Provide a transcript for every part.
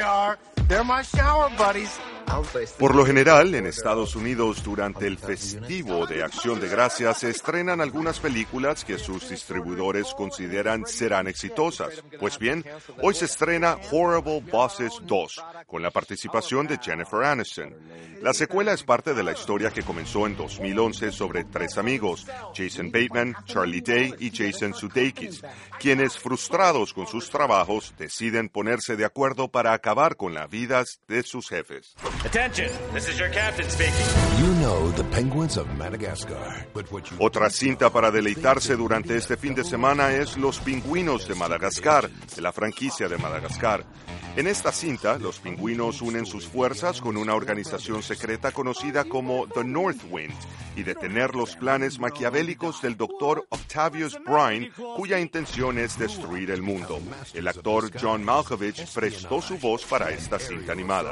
are. They're my shower buddies. Por lo general, en Estados Unidos, durante el festivo de Acción de Gracias, se estrenan algunas películas que sus distribuidores consideran serán exitosas. Pues bien, hoy se estrena Horrible Bosses 2, con la participación de Jennifer Aniston. La secuela es parte de la historia que comenzó en 2011 sobre tres amigos, Jason Bateman, Charlie Day y Jason Sudeikis, quienes, frustrados con sus trabajos, deciden ponerse de acuerdo para acabar con las vidas de sus jefes. Attention, this is your captain speaking. You know the penguins of Madagascar. Otra cinta para deleitarse durante este fin de semana es Los Pingüinos de Madagascar, de la franquicia de Madagascar. En esta cinta, los pingüinos unen sus fuerzas con una organización secreta conocida como The North Wind y detener los planes maquiavélicos del doctor Octavius Brine, cuya intención es destruir el mundo. El actor John Malkovich prestó su voz para esta cinta animada.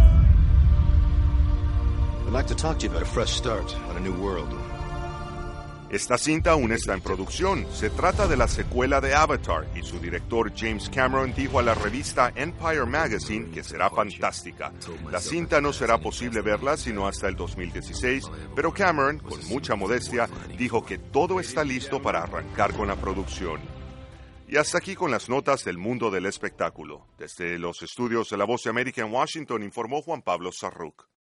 I'd like to talk to you about a fresh start on a new world. Esta cinta aún está en producción. Se trata de la secuela de Avatar y su director James Cameron dijo a la revista Empire Magazine que será fantástica. La cinta no será posible verla sino hasta el 2016, pero Cameron, con mucha modestia, dijo que todo está listo para arrancar con la producción. Y hasta aquí con las notas del mundo del espectáculo. Desde los estudios de La Voz de América en Washington informó Juan Pablo Sarruc.